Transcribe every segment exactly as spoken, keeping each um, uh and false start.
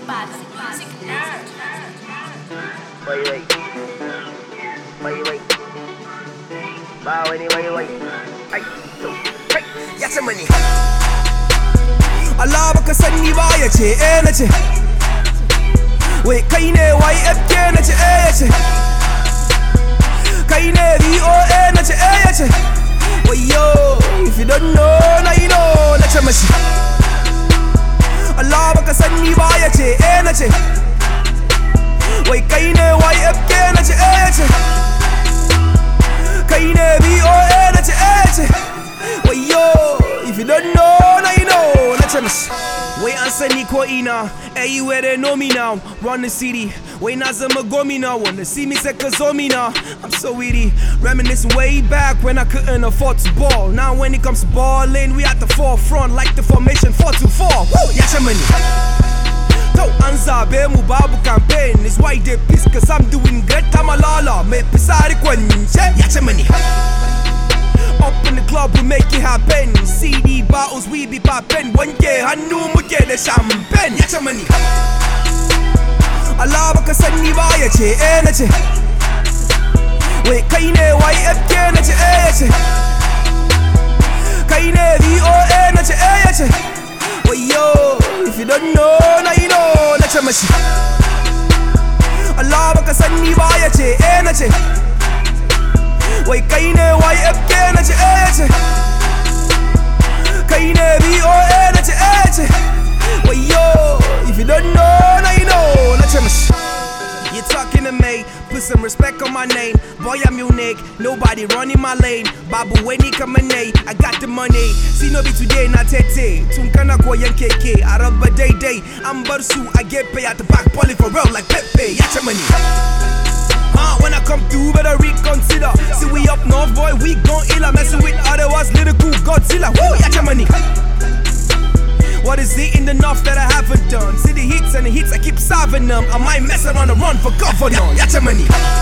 bad music nerd. Wait, wait. Wait, wait. Ba, wait, wait, wait. Ay, to, hey, ya ce mani. Allah baka sani ba ya ce eh na ce. Wai kai ne Y F K na ce eh ya ce. Kai ne V O A na ce eh ya ce. Wai yo, if you don't know, now you know na ce mashi. Allah baka sani ba ya ce eh na ce. Wai kai ne Y F K na ce eh ya ce. Kai ne V O A na ce eh ya ce. Wai yo, if you don't know, now you know na ce mashi. Wai an sani ko ina, everywhere they know me now. Run the city, wai na zama gomi now. Wanna see me sai ka zo me now. I'm so witty, reminiscing way back when I couldn't afford to ball. Now when it comes to balling, we at the forefront like the formation four two four. Woo, ya ce mani. To an zabe mu babu campaign, is why they piss cause I'm doing good. I'm a lala, me pisari kwanje. Ya ce mani. Up in the club, we make it happen. C D bottles, we be poppin'. One year, hannu muke da champagne. Ya ce mani. Allah baka sani ba ya ce eh na ce. Wai kai ne Y F K na ce eh ya ce. Kai ne V O A na ce eh ya ce. Wai yo, if you don't know, now you know na ce mashi. Allah baka sani ba ya ce eh na ce. Wai kai ne Y F K na ce eh ya ce. Kai ne V O A na ce eh ya ce. Wai yo, if you don't know, now you know na ce mashi. You're talking to me, put some respect on my name. Boy, I'm unique, nobody running my lane. Babu weni kamane, I got the money. See no be today, not tete. Tunkana ko yan keke, araba day day. I'm barsu, I get pay at the back, poly for real like Pepe. Ya ce mani. Uh, when I come through, better reconsider. See we up north, boy, we gon' illa. Messing with otherwise, little cool Godzilla. Woo, ya ce mani. What is it in the north that I haven't done? See the hits and the hits, I keep serving them. I might mess around and run for governor. Ya ce mani.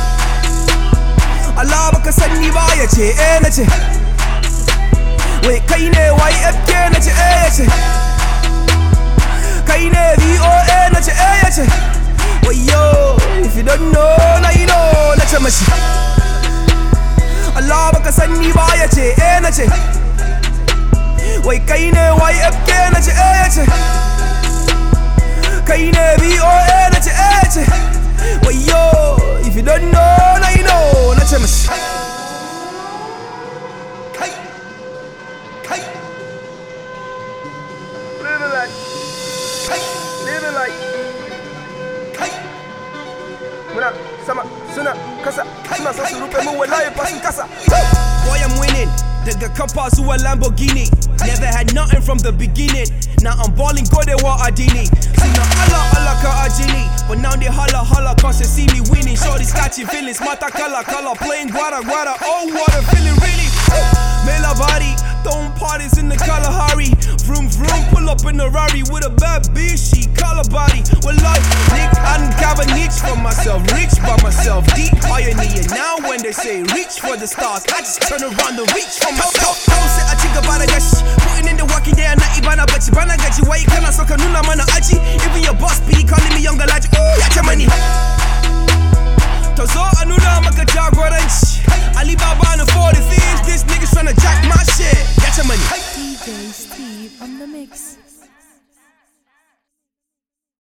Allah baka sani ba ya ce eh na ce. Wai kai ne Y F K na ce eh ya ce. Kai ne V O A na ce eh ya ce. Wai yo, if you don't know, now you know na ce mashi. Allah baka sani ba ya ce eh na ce. Wai kai ne Y F K na ce eh ya ce. Kai ne V O A na ce eh ya ce. Wai yo, if you don't know, now you know na ce mashi. Kai, kai. Little like, kai, little like, kai. Muna sama, suna kasa, suna so su rufe mu wallahi ba sun kasa. Boy, I'm winning. Daga Kampa zuwa Lamborghini. Never had nothing from the beginning. Now I'm balling go they wa adini. See now Allah Allah ka ajini. But now they holla holla cause they see me winning. Shorty's catching feelings, mata kala kala. Playing guara guara, oh what a feeling really. Mela body, throwing parties in the Kalahari. Vroom vroom, pull up in a Rari with a bad bitch, she call her body. Well like, Nick, I done got a niche for myself. Rich by myself, deep pioneer. Now when they say reach for the stars, I just turn around and reach for myself. Don't say I think about a gash. Putting in the work in there, not ibana, but you bana gaji. Why you can't so kanuna mana aji? Even your boss be calling me younger laji. Oh, ya ce mani. Tozo anuna maka jagoranci. Alibaba and forty thieves, this niggas tryna jack my shit. Ya ce mani. D J Steve on the mix.